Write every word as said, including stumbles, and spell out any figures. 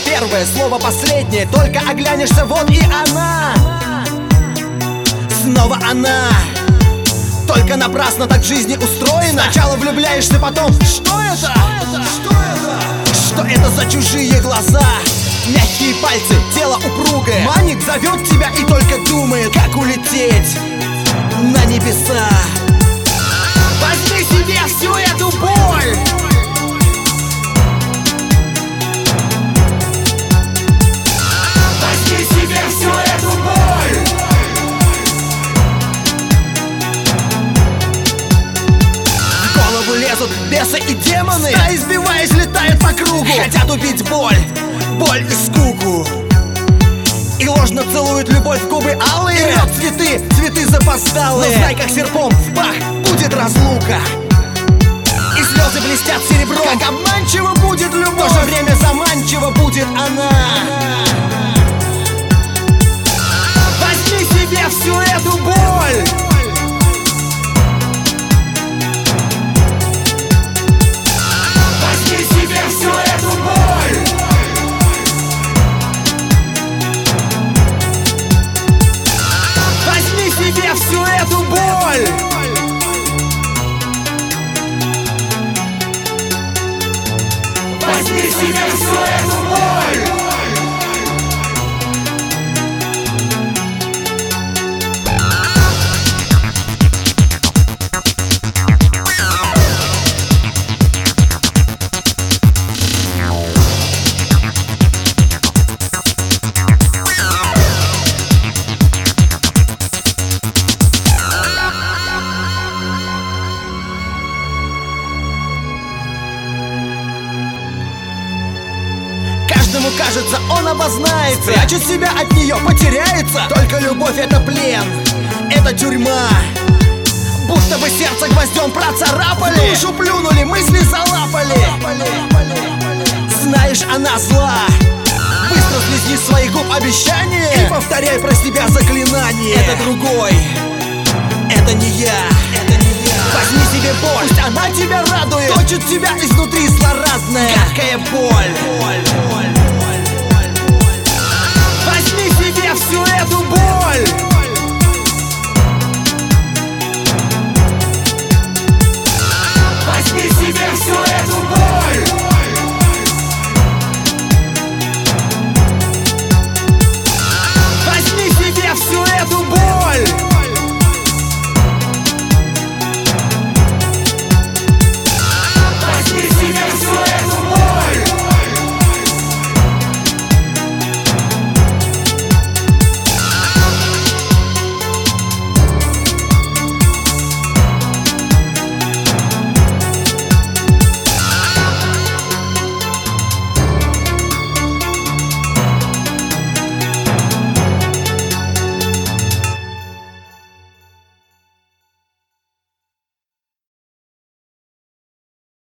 первое, слово последнее. Только оглянешься, вот и она. Снова она. Только напрасно так в жизни устроено. Сначала влюбляешься, потом что это? Что это? Что это за чужие глаза? Мягкие пальцы, тело упругое. Маник зовет тебя и только думает, как улететь на небеса. Возьми себе всю эту боль. Возьми себе всю эту боль. В голову лезут бесы и демоны. Стаи, избиваясь, летают по кругу. Хотят убить боль, боль и скуку. И ложно целует любовь в губы алые. И рвет цветы, цветы запоздалые. Но знай, как серпом в пах будет разлука. И слезы блестят серебром. Как обманчиво будет любовь, в то же время заманчиво будет она. Возьми себе всю эту боль. Возьми себе всю эту боль. Возьми себе всю эту боль. Возьми себе всю эту боль. Каждому кажется, он обознается, прячет себя от нее, потеряется. Только любовь — это плен, это тюрьма. Будто бы сердце гвоздем процарапали, душу плюнули, мысли залапали. Знаешь, она зла. Быстро слезни с своих губ обещание и повторяй про себя заклинание. Это другой, это не я, это не я. Возьми себе боль, пусть она тебя радует, точит тебя изнутри злорадная гадкая боль.